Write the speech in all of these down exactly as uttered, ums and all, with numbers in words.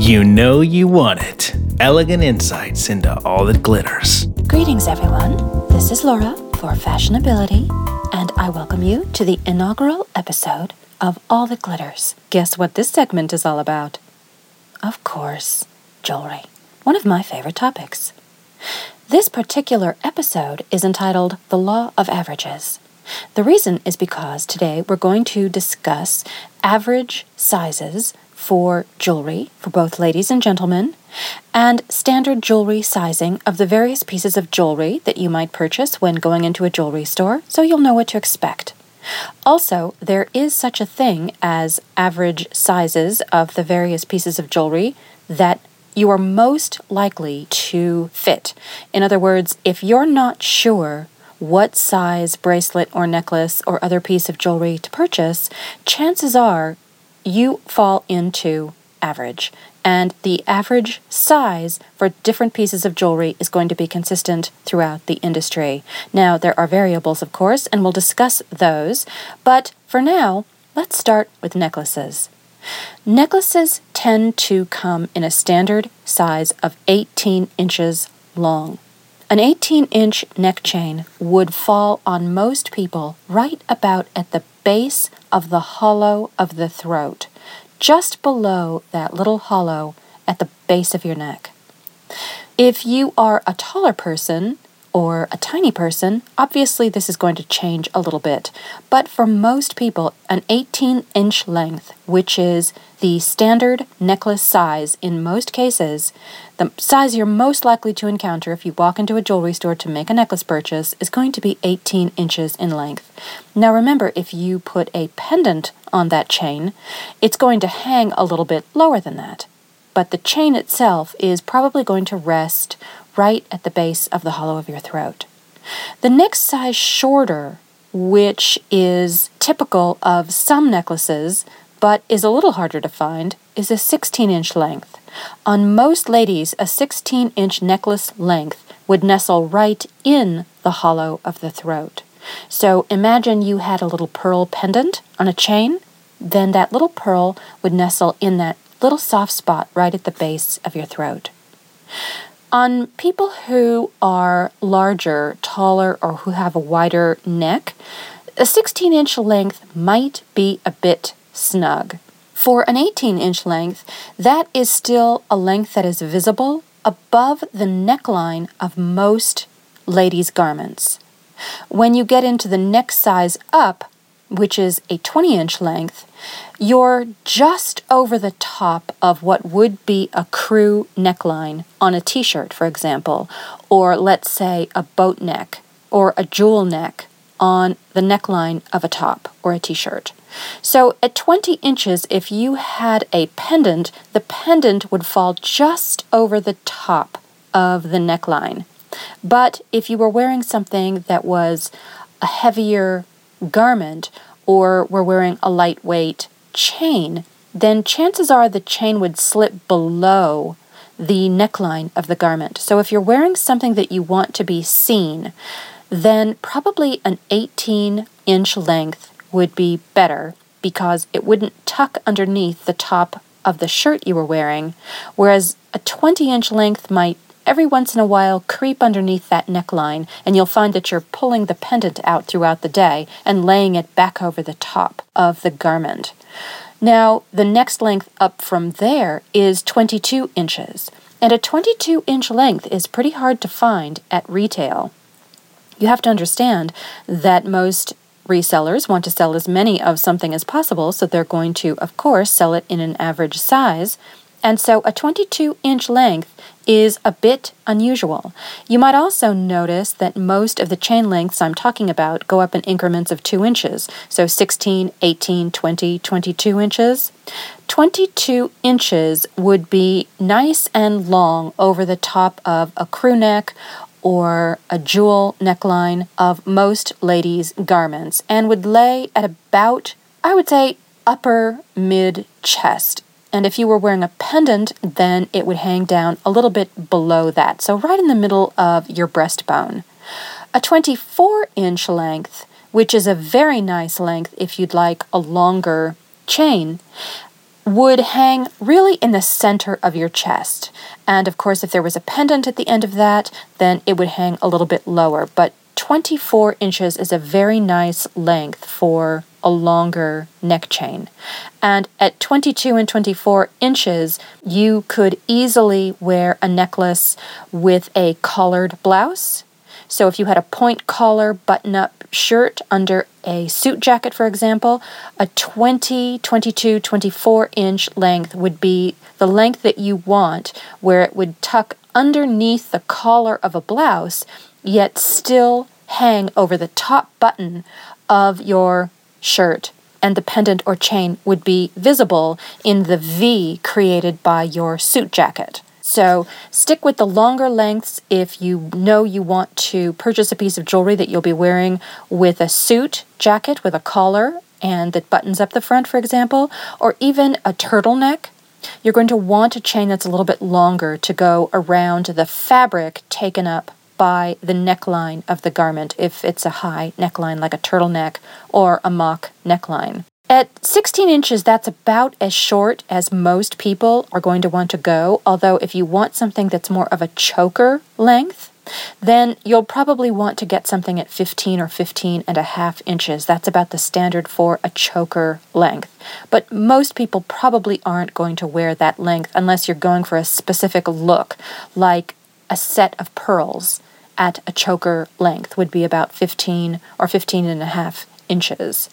You know you want it. Elegant insights into all that glitters. Greetings, everyone. This is Laura for Fashionability, and I welcome you to the inaugural episode of All That Glitters. Guess what this segment is all about? Of course, jewelry. One of my favorite topics. This particular episode is entitled The Law of Averages. The reason is because today we're going to discuss average sizes for jewelry, for both ladies and gentlemen, and standard jewelry sizing of the various pieces of jewelry that you might purchase when going into a jewelry store, so you'll know what to expect. Also, there is such a thing as average sizes of the various pieces of jewelry that you are most likely to fit. In other words, if you're not sure what size bracelet or necklace or other piece of jewelry to purchase, chances are you fall into average. And the average size for different pieces of jewelry is going to be consistent throughout the industry. Now, there are variables, of course, and we'll discuss those. But for now, let's start with necklaces. Necklaces tend to come in a standard size of eighteen inches long. An eighteen-inch neck chain would fall on most people right about at the base of the hollow of the throat, just below that little hollow at the base of your neck. If you are a taller person or a tiny person, obviously this is going to change a little bit. But for most people, an eighteen-inch length, which is the standard necklace size in most cases, the size you're most likely to encounter if you walk into a jewelry store to make a necklace purchase, is going to be eighteen inches in length. Now remember, if you put a pendant on that chain, it's going to hang a little bit lower than that. But the chain itself is probably going to rest right at the base of the hollow of your throat. The next size shorter, which is typical of some necklaces, but is a little harder to find, is a sixteen-inch length. On most ladies, a sixteen-inch necklace length would nestle right in the hollow of the throat. So imagine you had a little pearl pendant on a chain, then that little pearl would nestle in that little soft spot right at the base of your throat. On people who are larger, taller, or who have a wider neck, a sixteen-inch length might be a bit snug. For an eighteen-inch length, that is still a length that is visible above the neckline of most ladies' garments. When you get into the next size up, which is a twenty-inch length, you're just over the top of what would be a crew neckline on a t-shirt, for example, or let's say a boat neck or a jewel neck on the neckline of a top or a t-shirt. So at twenty inches, if you had a pendant, the pendant would fall just over the top of the neckline. But if you were wearing something that was a heavier garment or were wearing a lightweight chain, then chances are the chain would slip below the neckline of the garment. So if you're wearing something that you want to be seen, then probably an eighteen-inch length would be better because it wouldn't tuck underneath the top of the shirt you were wearing, whereas a twenty-inch length might every once in a while creep underneath that neckline, and you'll find that you're pulling the pendant out throughout the day and laying it back over the top of the garment. Now, the next length up from there is twenty-two inches, and a twenty-two-inch length is pretty hard to find at retail. You have to understand that most resellers want to sell as many of something as possible, so they're going to, of course, sell it in an average size. And so a twenty-two-inch length is a bit unusual. You might also notice that most of the chain lengths I'm talking about go up in increments of two inches. So sixteen, eighteen, twenty, twenty-two inches. twenty-two inches would be nice and long over the top of a crew neck or a jewel neckline of most ladies' garments and would lay at about, I would say, upper mid-chest. And if you were wearing a pendant, then it would hang down a little bit below that, so right in the middle of your breastbone. A twenty-four-inch length, which is a very nice length if you'd like a longer chain, would hang really in the center of your chest. And of course, if there was a pendant at the end of that, then it would hang a little bit lower. But twenty-four inches is a very nice length for a longer neck chain. And at twenty-two and twenty-four inches, you could easily wear a necklace with a collared blouse. So if you had a point collar button-up shirt under a suit jacket, for example, a twenty, twenty-two, twenty-four inch length would be the length that you want, where it would tuck underneath the collar of a blouse, yet still hang over the top button of your shirt, and the pendant or chain would be visible in the V created by your suit jacket. So stick with the longer lengths if you know you want to purchase a piece of jewelry that you'll be wearing with a suit jacket with a collar and that buttons up the front, for example, or even a turtleneck. You're going to want a chain that's a little bit longer to go around the fabric taken up by the neckline of the garment, if it's a high neckline like a turtleneck or a mock neckline. At sixteen inches, that's about as short as most people are going to want to go, although if you want something that's more of a choker length, then you'll probably want to get something at fifteen or fifteen and a half inches. That's about the standard for a choker length. But most people probably aren't going to wear that length unless you're going for a specific look, like a set of pearls at a choker length would be about fifteen or fifteen and a half inches.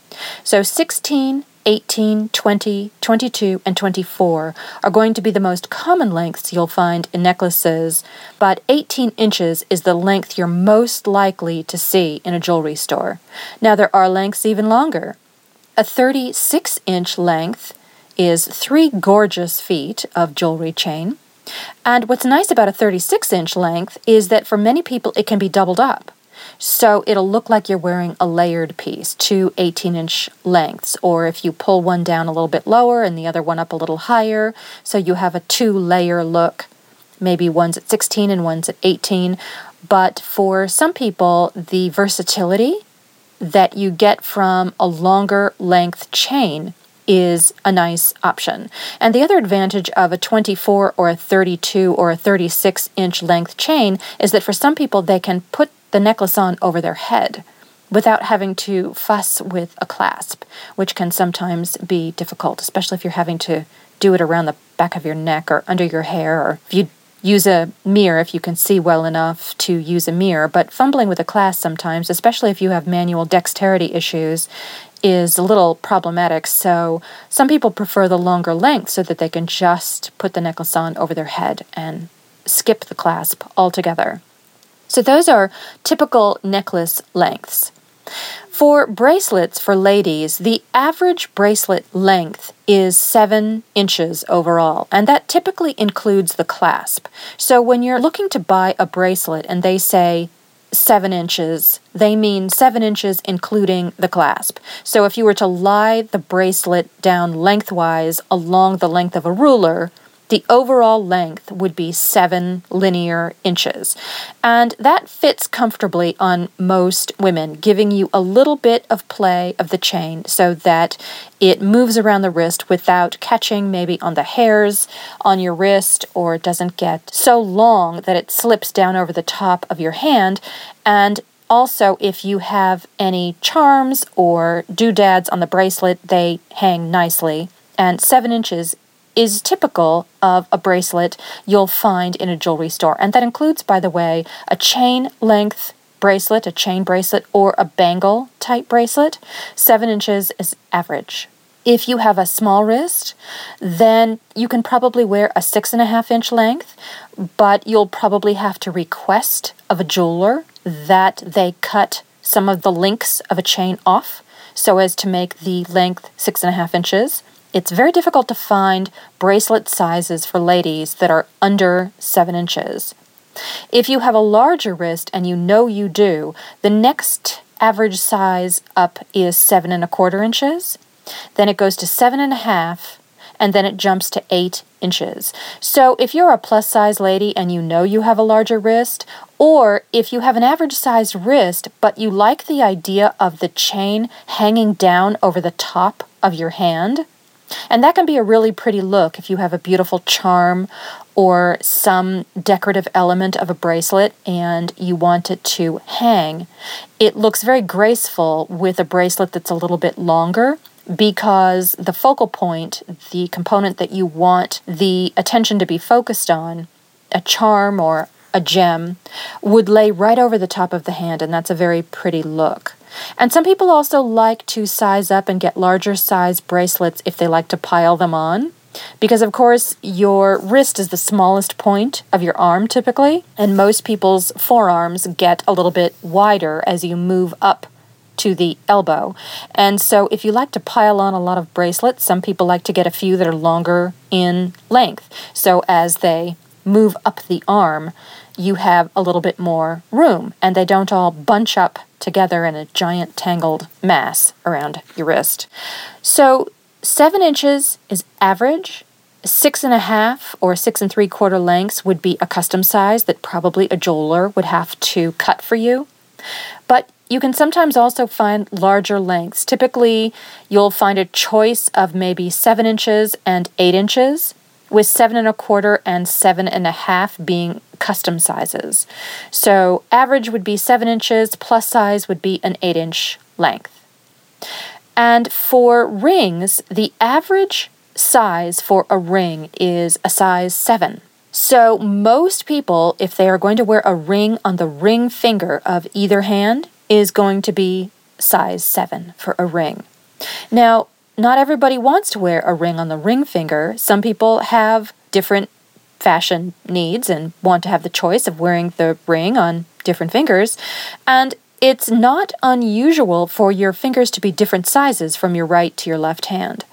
So sixteen, eighteen, twenty, twenty-two, and twenty-four are going to be the most common lengths you'll find in necklaces, but eighteen inches is the length you're most likely to see in a jewelry store. Now, there are lengths even longer. A thirty-six inch length is three gorgeous feet of jewelry chain. And what's nice about a thirty-six inch length is that for many people it can be doubled up. So it'll look like you're wearing a layered piece, two eighteen inch lengths, or if you pull one down a little bit lower and the other one up a little higher, so you have a two-layer look. Maybe one's at sixteen and one's at eighteen. But for some people, the versatility that you get from a longer length chain is a nice option. And the other advantage of a twenty-four or a thirty-two or a thirty-six inch length chain is that for some people they can put the necklace on over their head without having to fuss with a clasp, which can sometimes be difficult, especially if you're having to do it around the back of your neck or under your hair, or if you use a mirror, if you can see well enough to use a mirror. But fumbling with a clasp sometimes, especially if you have manual dexterity issues, is a little problematic. So some people prefer the longer length so that they can just put the necklace on over their head and skip the clasp altogether. So those are typical necklace lengths. For bracelets for ladies, the average bracelet length is seven inches overall, and that typically includes the clasp. So when you're looking to buy a bracelet and they say seven inches, they mean seven inches including the clasp. So if you were to lie the bracelet down lengthwise along the length of a ruler, the overall length would be seven linear inches. And that fits comfortably on most women, giving you a little bit of play of the chain so that it moves around the wrist without catching maybe on the hairs on your wrist, or it doesn't get so long that it slips down over the top of your hand. And also, if you have any charms or doodads on the bracelet, they hang nicely. And seven inches is typical of a bracelet you'll find in a jewelry store. And that includes, by the way, a chain length bracelet, a chain bracelet, or a bangle type bracelet. Seven inches is average. If you have a small wrist, then you can probably wear a six and a half inch length, but you'll probably have to request of a jeweler that they cut some of the links of a chain off so as to make the length six and a half inches. It's very difficult to find bracelet sizes for ladies that are under seven inches. If you have a larger wrist, and you know you do, the next average size up is seven and a quarter inches. Then it goes to seven and a half, and then it jumps to eight inches. So if you're a plus size lady and you know you have a larger wrist, or if you have an average sized wrist, but you like the idea of the chain hanging down over the top of your hand, And that can be a really pretty look if you have a beautiful charm or some decorative element of a bracelet and you want it to hang. It looks very graceful with a bracelet that's a little bit longer because the focal point, the component that you want the attention to be focused on, a charm or a gem, would lay right over the top of the hand, and that's a very pretty look. And some people also like to size up and get larger size bracelets if they like to pile them on. Because, of course, your wrist is the smallest point of your arm typically, and most people's forearms get a little bit wider as you move up to the elbow. And so if you like to pile on a lot of bracelets, some people like to get a few that are longer in length. So as they move up the arm, you have a little bit more room, and they don't all bunch up together in a giant tangled mass around your wrist. So seven inches is average. Six and a half or six and three quarter lengths would be a custom size that probably a jeweler would have to cut for you. But you can sometimes also find larger lengths. Typically, you'll find a choice of maybe seven inches and eight inches, with seven and a quarter and seven and a half being custom sizes. So average would be seven inches, plus size would be an eight inch length. And for rings, the average size for a ring is a size seven. So most people, if they are going to wear a ring on the ring finger of either hand, is going to be size seven for a ring. Now, not everybody wants to wear a ring on the ring finger. Some people have different fashion needs and want to have the choice of wearing the ring on different fingers. And it's not unusual for your fingers to be different sizes from your right to your left hand.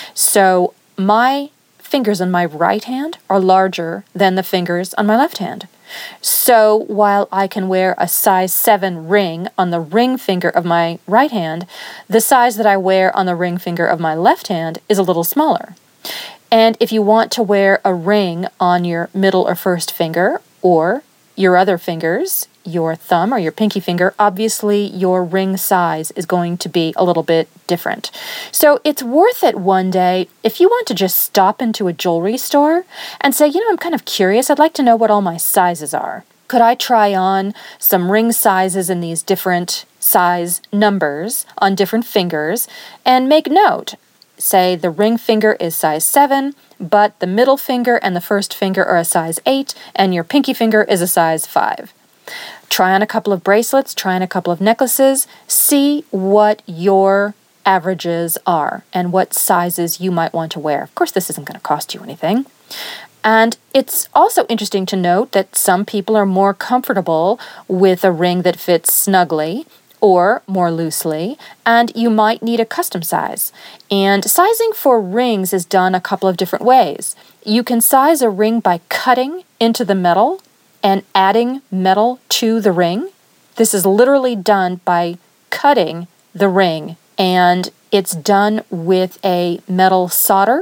So my fingers on my right hand are larger than the fingers on my left hand. So while I can wear a size seven ring on the ring finger of my right hand, the size that I wear on the ring finger of my left hand is a little smaller. And if you want to wear a ring on your middle or first finger or your other fingers, your thumb or your pinky finger, obviously your ring size is going to be a little bit different. So it's worth it one day if you want to just stop into a jewelry store and say, you know, I'm kind of curious. I'd like to know what all my sizes are. Could I try on some ring sizes in these different size numbers on different fingers and make note? Say the ring finger is size seven, but the middle finger and the first finger are a size eight, and your pinky finger is a size five. Try on a couple of bracelets, try on a couple of necklaces, see what your averages are and what sizes you might want to wear. Of course, this isn't going to cost you anything. And it's also interesting to note that some people are more comfortable with a ring that fits snugly or more loosely, and you might need a custom size. And sizing for rings is done a couple of different ways. You can size a ring by cutting into the metal and adding metal to the ring. This is literally done by cutting the ring, and it's done with a metal solder.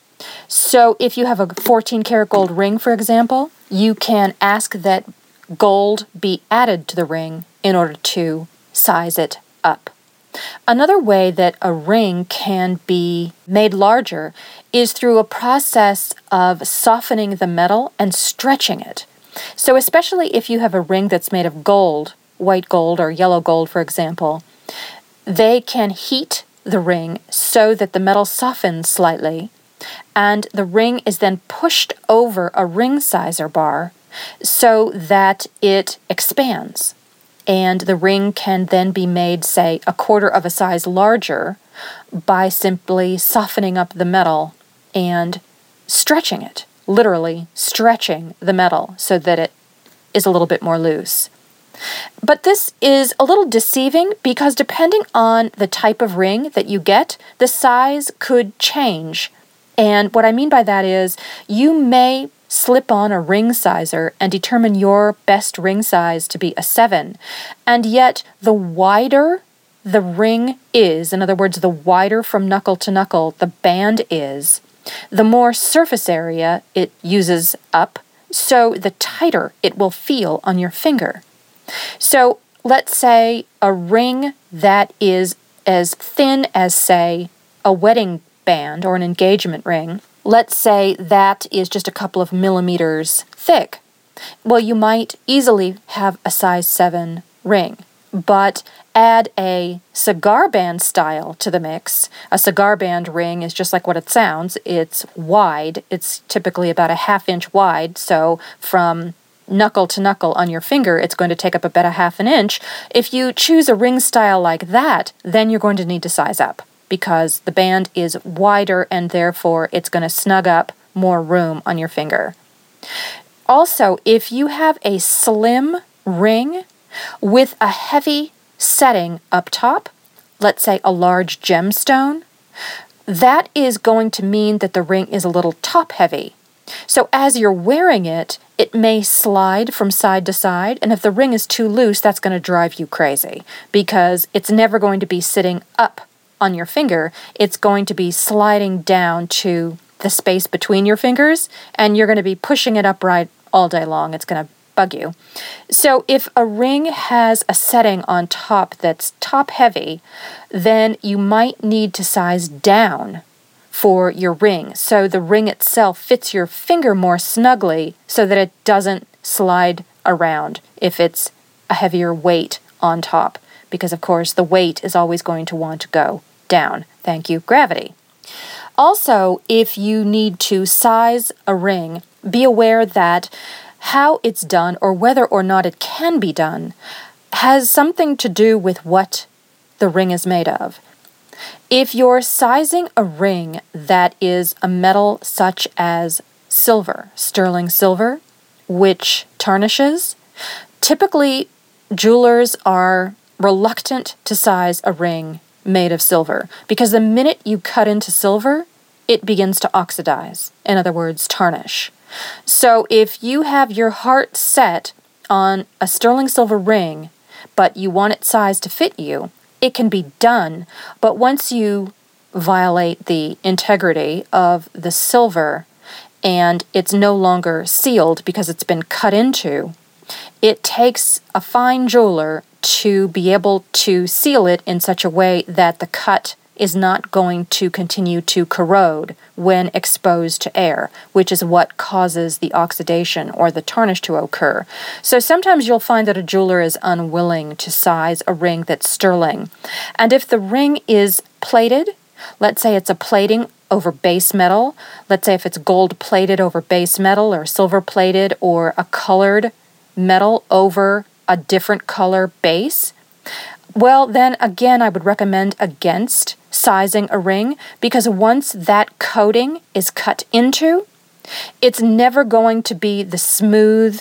So if you have a fourteen karat gold ring, for example, you can ask that gold be added to the ring in order to size it up. Another way that a ring can be made larger is through a process of softening the metal and stretching it. So especially if you have a ring that's made of gold, white gold or yellow gold, for example, they can heat the ring so that the metal softens slightly, and the ring is then pushed over a ring sizer bar so that it expands. And the ring can then be made, say, a quarter of a size larger by simply softening up the metal and stretching it, literally stretching the metal so that it is a little bit more loose. But this is a little deceiving because depending on the type of ring that you get, the size could change. And what I mean by that is you may slip on a ring sizer and determine your best ring size to be a seven. And yet the wider the ring is, in other words, the wider from knuckle to knuckle the band is, the more surface area it uses up, so the tighter it will feel on your finger. So let's say a ring that is as thin as, say, a wedding band or an engagement ring, let's say that is just a couple of millimeters thick. Well, you might easily have a size seven ring, but add a cigar band style to the mix. A cigar band ring is just like what it sounds. It's wide. It's typically about a half inch wide, so from knuckle to knuckle on your finger, it's going to take up about a half an inch. If you choose a ring style like that, then you're going to need to size up because the band is wider and therefore it's going to snug up more room on your finger. Also, if you have a slim ring with a heavy setting up top, let's say a large gemstone, that is going to mean that the ring is a little top heavy. So as you're wearing it, it may slide from side to side, and if the ring is too loose, that's going to drive you crazy because it's never going to be sitting up on your finger. It's going to be sliding down to the space between your fingers, and you're going to be pushing it upright all day long. It's going to bug you. So if a ring has a setting on top that's top heavy, then you might need to size down for your ring so the ring itself fits your finger more snugly so that it doesn't slide around if it's a heavier weight on top, because of course the weight is always going to want to go down. Thank you, gravity. Also, if you need to size a ring, be aware that how it's done or whether or not it can be done has something to do with what the ring is made of. If you're sizing a ring that is a metal such as silver, sterling silver, which tarnishes, typically jewelers are reluctant to size a ring made of silver because the minute you cut into silver, it begins to oxidize, in other words, tarnish. So if you have your heart set on a sterling silver ring, but you want it sized to fit you, it can be done, but once you violate the integrity of the silver and it's no longer sealed because it's been cut into, it takes a fine jeweler to be able to seal it in such a way that the cut is not going to continue to corrode when exposed to air, which is what causes the oxidation or the tarnish to occur. So sometimes you'll find that a jeweler is unwilling to size a ring that's sterling. And if the ring is plated, let's say it's a plating over base metal, let's say if it's gold plated over base metal or silver plated or a colored metal over a different color base, well, then again, I would recommend against sizing a ring because once that coating is cut into, it's never going to be the smooth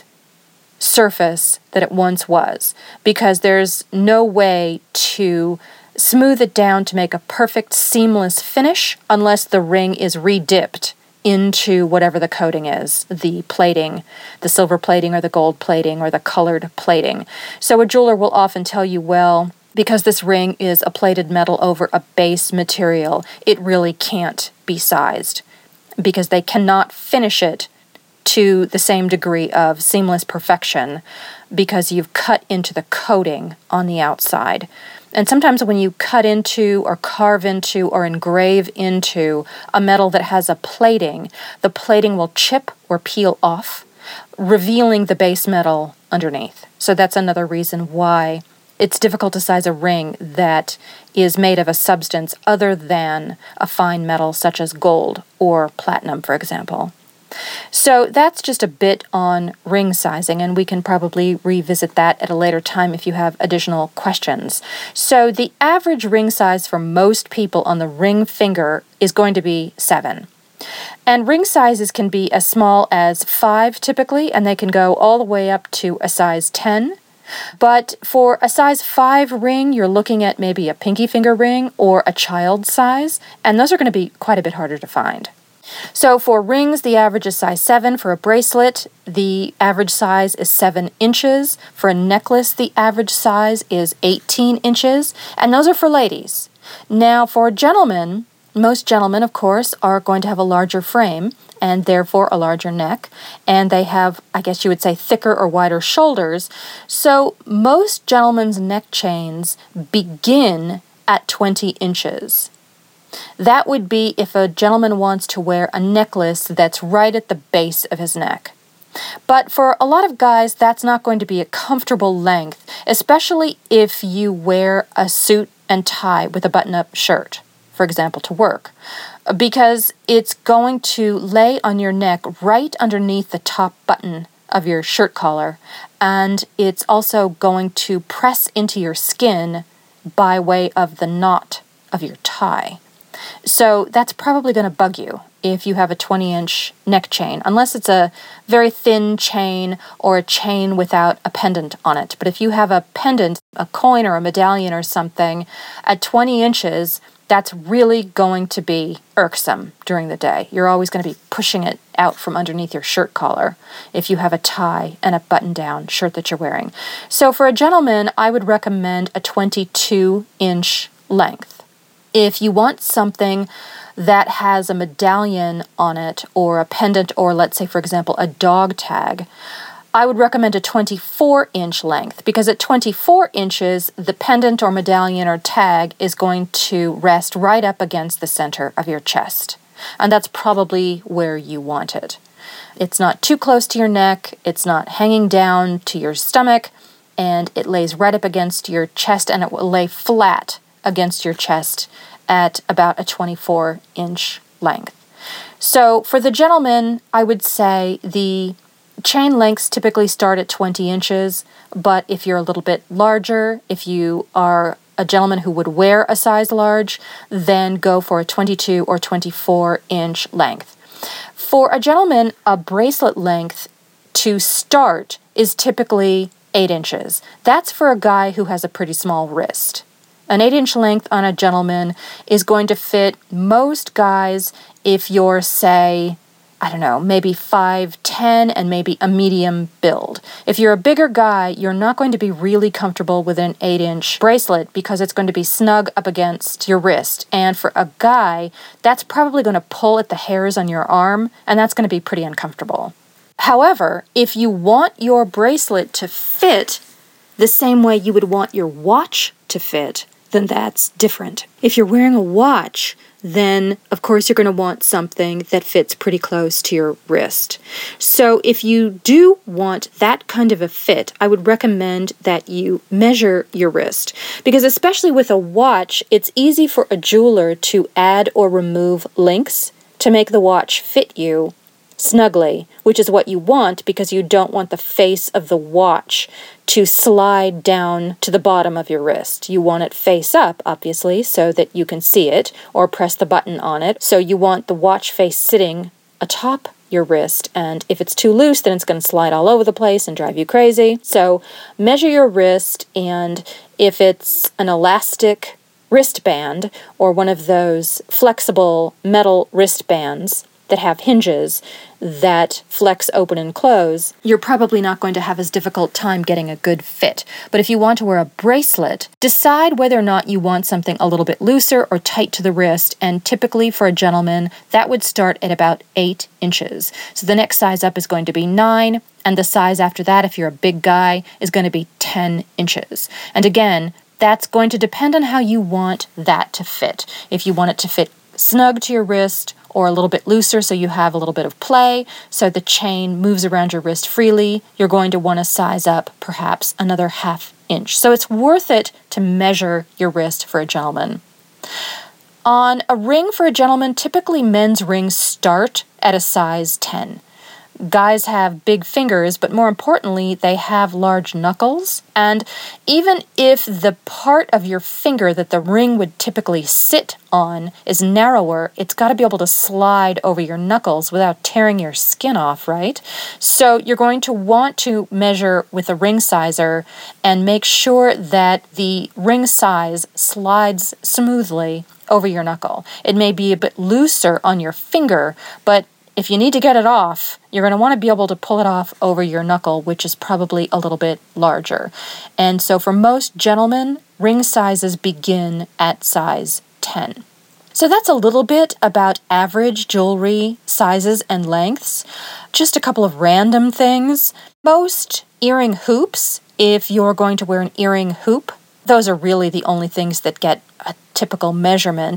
surface that it once was because there's no way to smooth it down to make a perfect seamless finish unless the ring is re-dipped into whatever the coating is, the plating, the silver plating or the gold plating or the colored plating. So a jeweler will often tell you, well, because this ring is a plated metal over a base material, it really can't be sized because they cannot finish it to the same degree of seamless perfection because you've cut into the coating on the outside. And sometimes when you cut into or carve into or engrave into a metal that has a plating, the plating will chip or peel off, revealing the base metal underneath. So that's another reason why it's difficult to size a ring that is made of a substance other than a fine metal such as gold or platinum, for example. So that's just a bit on ring sizing, and we can probably revisit that at a later time if you have additional questions. So the average ring size for most people on the ring finger is going to be seven. And ring sizes can be as small as five typically, and they can go all the way up to a size ten. But for a size five ring, you're looking at maybe a pinky finger ring or a child size, and those are going to be quite a bit harder to find. So for rings, the average is size seven. For a bracelet, the average size is seven inches. For a necklace, the average size is eighteen inches, and those are for ladies. Now for gentlemen, most gentlemen, of course, are going to have a larger frame and therefore a larger neck, and they have, I guess you would say, thicker or wider shoulders. So most gentlemen's neck chains begin at twenty inches. That would be if a gentleman wants to wear a necklace that's right at the base of his neck. But for a lot of guys, that's not going to be a comfortable length, especially if you wear a suit and tie with a button-up shirt, for example, to work, because it's going to lay on your neck right underneath the top button of your shirt collar, and it's also going to press into your skin by way of the knot of your tie. So that's probably going to bug you if you have a twenty-inch neck chain, unless it's a very thin chain or a chain without a pendant on it. But if you have a pendant, a coin or a medallion or something at twenty inches, that's really going to be irksome during the day. You're always going to be pushing it out from underneath your shirt collar if you have a tie and a button-down shirt that you're wearing. So for a gentleman, I would recommend a twenty-two inch length. If you want something that has a medallion on it or a pendant or, let's say, for example, a dog tag, I would recommend a twenty-four inch length, because at twenty-four inches, the pendant or medallion or tag is going to rest right up against the center of your chest. And that's probably where you want it. It's not too close to your neck, it's not hanging down to your stomach, and it lays right up against your chest, and it will lay flat against your chest at about a twenty-four inch length. So for the gentleman, I would say the chain lengths typically start at twenty inches, but if you're a little bit larger, if you are a gentleman who would wear a size large, then go for a twenty-two or twenty-four inch length. For a gentleman, a bracelet length to start is typically eight inches. That's for a guy who has a pretty small wrist. An eight inch length on a gentleman is going to fit most guys if you're, say, I don't know, maybe five ten and maybe a medium build. If you're a bigger guy, you're not going to be really comfortable with an eight inch bracelet because it's going to be snug up against your wrist. And for a guy, that's probably going to pull at the hairs on your arm, and that's going to be pretty uncomfortable. However, if you want your bracelet to fit the same way you would want your watch to fit, then that's different. If you're wearing a watch, then of course you're going to want something that fits pretty close to your wrist. So if you do want that kind of a fit, I would recommend that you measure your wrist, because especially with a watch, it's easy for a jeweler to add or remove links to make the watch fit you snugly, which is what you want because you don't want the face of the watch to slide down to the bottom of your wrist. You want it face up, obviously, so that you can see it or press the button on it. So you want the watch face sitting atop your wrist, and if it's too loose, then it's going to slide all over the place and drive you crazy. So measure your wrist, and if it's an elastic wristband or one of those flexible metal wristbands that have hinges that flex open and close, you're probably not going to have as difficult time getting a good fit. But if you want to wear a bracelet, decide whether or not you want something a little bit looser or tight to the wrist, and typically for a gentleman, that would start at about eight inches. So the next size up is going to be nine, and the size after that, if you're a big guy, is going to be ten inches. And again, that's going to depend on how you want that to fit. If you want it to fit snug to your wrist, or a little bit looser so you have a little bit of play, so the chain moves around your wrist freely, you're going to want to size up perhaps another half inch. So it's worth it to measure your wrist for a gentleman. On a ring for a gentleman, typically men's rings start at a size ten. Guys have big fingers, but more importantly, they have large knuckles. And even if the part of your finger that the ring would typically sit on is narrower, it's got to be able to slide over your knuckles without tearing your skin off, right? So you're going to want to measure with a ring sizer and make sure that the ring size slides smoothly over your knuckle. It may be a bit looser on your finger, but if you need to get it off, you're going to want to be able to pull it off over your knuckle, which is probably a little bit larger. And so for most gentlemen, ring sizes begin at size ten. So that's a little bit about average jewelry sizes and lengths. Just a couple of random things. Most earring hoops, if you're going to wear an earring hoop, those are really the only things that get a typical measurement.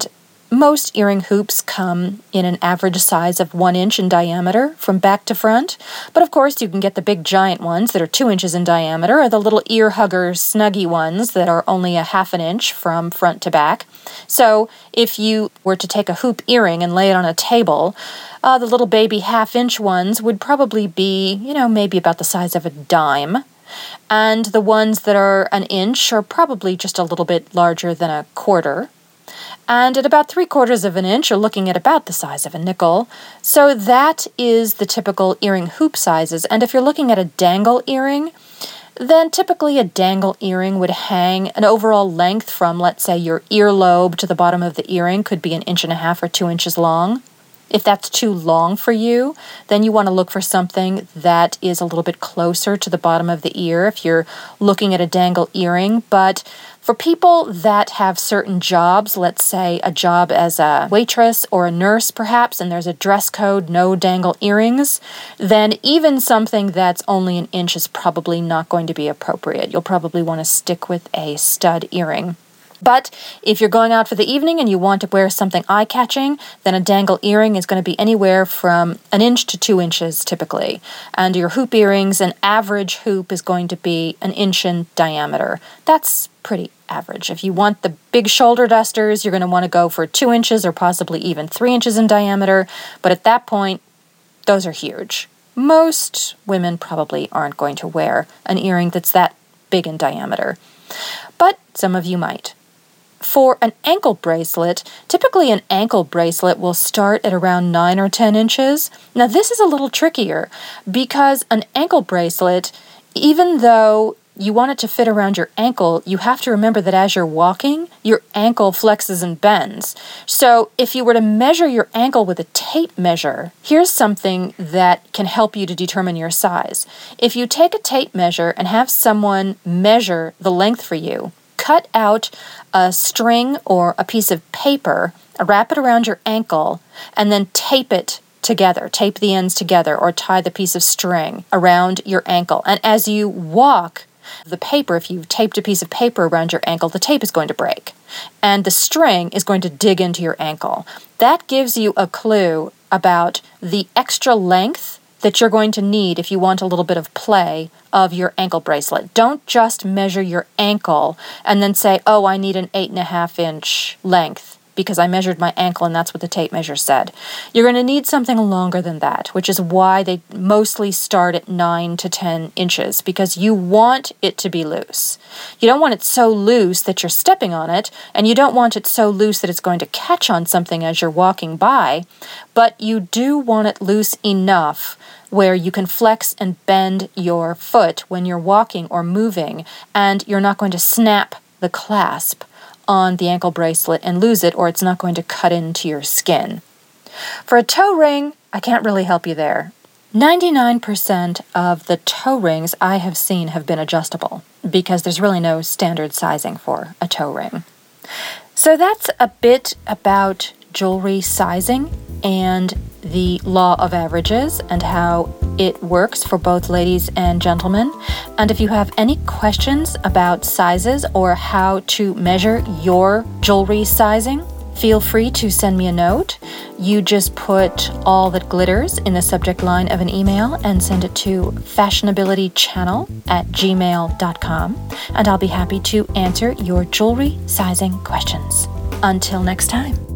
Most earring hoops come in an average size of one inch in diameter from back to front, but of course you can get the big giant ones that are two inches in diameter, or the little ear hugger snuggy ones that are only a half an inch from front to back. So if you were to take a hoop earring and lay it on a table, uh, the little baby half-inch ones would probably be, you know, maybe about the size of a dime. And the ones that are an inch are probably just a little bit larger than a quarter. And at about three quarters of an inch, you're looking at about the size of a nickel. So that is the typical earring hoop sizes. And if you're looking at a dangle earring, then typically a dangle earring would hang an overall length from, let's say, your earlobe to the bottom of the earring could be an inch and a half or two inches long. If that's too long for you, then you want to look for something that is a little bit closer to the bottom of the ear if you're looking at a dangle earring. But for people that have certain jobs, let's say a job as a waitress or a nurse perhaps, and there's a dress code, no dangle earrings, then even something that's only an inch is probably not going to be appropriate. You'll probably want to stick with a stud earring. But if you're going out for the evening and you want to wear something eye-catching, then a dangle earring is going to be anywhere from an inch to two inches typically. And your hoop earrings, an average hoop is going to be an inch in diameter. That's pretty average. If you want the big shoulder dusters, you're going to want to go for two inches or possibly even three inches in diameter. But at that point, those are huge. Most women probably aren't going to wear an earring that's that big in diameter. But some of you might. For an ankle bracelet, typically an ankle bracelet will start at around nine or ten inches. Now this is a little trickier because an ankle bracelet, even though you want it to fit around your ankle, you have to remember that as you're walking, your ankle flexes and bends. So if you were to measure your ankle with a tape measure, here's something that can help you to determine your size. If you take a tape measure and have someone measure the length for you, cut out a string or a piece of paper, wrap it around your ankle, and then tape it together. Tape the ends together or tie the piece of string around your ankle. And as you walk, the paper, if you've taped a piece of paper around your ankle, the tape is going to break. And the string is going to dig into your ankle. That gives you a clue about the extra length that you're going to need if you want a little bit of play of your ankle bracelet. Don't just measure your ankle and then say, oh, I need an eight and a half inch length because I measured my ankle and that's what the tape measure said. You're going to need something longer than that, which is why they mostly start at nine to ten inches, because you want it to be loose. You don't want it so loose that you're stepping on it, and you don't want it so loose that it's going to catch on something as you're walking by, but you do want it loose enough where you can flex and bend your foot when you're walking or moving, and you're not going to snap the clasp on the ankle bracelet and lose it, or it's not going to cut into your skin. For a toe ring, I can't really help you there. ninety-nine percent of the toe rings I have seen have been adjustable because there's really no standard sizing for a toe ring. So that's a bit about jewelry sizing and the law of averages and how it works for both ladies and gentlemen. And if you have any questions about sizes or how to measure your jewelry sizing, feel free to send me a note. You just put All That Glitters in the subject line of an email and send it to fashionabilitychannel at gmail dot com, and I'll be happy to answer your jewelry sizing questions. Until next time.